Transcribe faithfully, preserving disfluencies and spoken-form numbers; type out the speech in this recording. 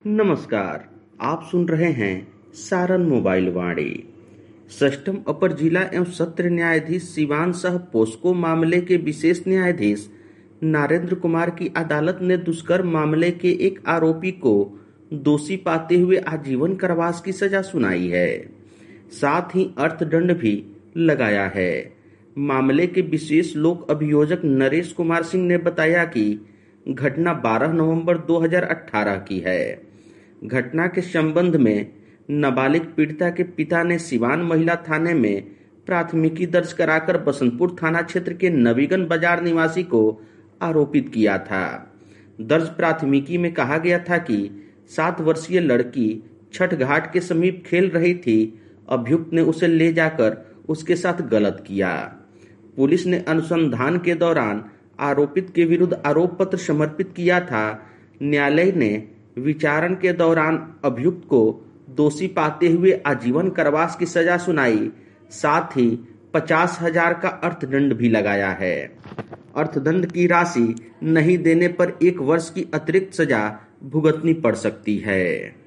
नमस्कार, आप सुन रहे हैं सारण मोबाइल वाणी। षष्ठम अपर जिला एवं सत्र न्यायाधीश सिवान सह पोस्को मामले के विशेष न्यायाधीश नरेंद्र कुमार की अदालत ने दुष्कर्म मामले के एक आरोपी को दोषी पाते हुए आजीवन कारावास की सजा सुनाई है, साथ ही अर्थदंड भी लगाया है। मामले के विशेष लोक अभियोजक नरेश कुमार सिंह ने बताया कि घटना बारह नवंबर दो हज़ार अठारह की है। घटना के संबंध में नाबालिग पीड़िता के पिता ने सिवान महिला थाने में प्राथमिकी दर्ज कराकर बसंतपुर थाना क्षेत्र के नवीगंज बाजार निवासी को आरोपित किया था। दर्ज प्राथमिकी में कहा गया था कि सात वर्षीय लड़की छठ घाट के समीप खेल रही थी। अभियुक्त ने उसे ले जाकर उसके साथ गलत किया। पुलिस ने अनुसंधान के दौरान आरोपित के विरुद्ध आरोप पत्र समर्पित किया था। न्यायालय ने विचारण के दौरान अभियुक्त को दोषी पाते हुए आजीवन कारावास की सजा सुनाई, साथ ही पचास हजार का अर्थदंड भी लगाया है। अर्थदंड की राशि नहीं देने पर एक वर्ष की अतिरिक्त सजा भुगतनी पड़ सकती है।